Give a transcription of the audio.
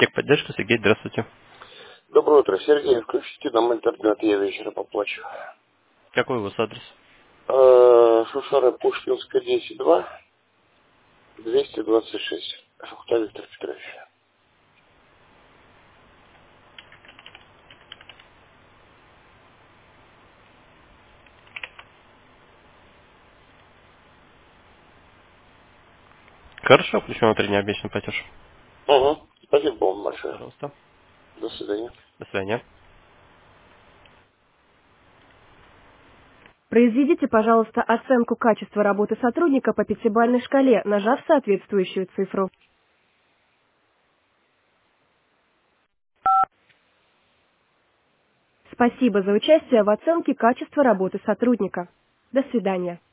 Техподдержка, Сергей, здравствуйте. Доброе утро, Сергей. Включите нам интернет, я вечером поплачу. Какой у вас адрес? Шушара Пушкинская, 10-2, 226. Шухта Виктор Петрович. Хорошо, включен внутренний обещанный платеж. Угу. Спасибо вам большое. Пожалуйста. До свидания. До свидания. Произведите, пожалуйста, оценку качества работы сотрудника по пятибалльной шкале, нажав соответствующую цифру. Спасибо за участие в оценке качества работы сотрудника. До свидания.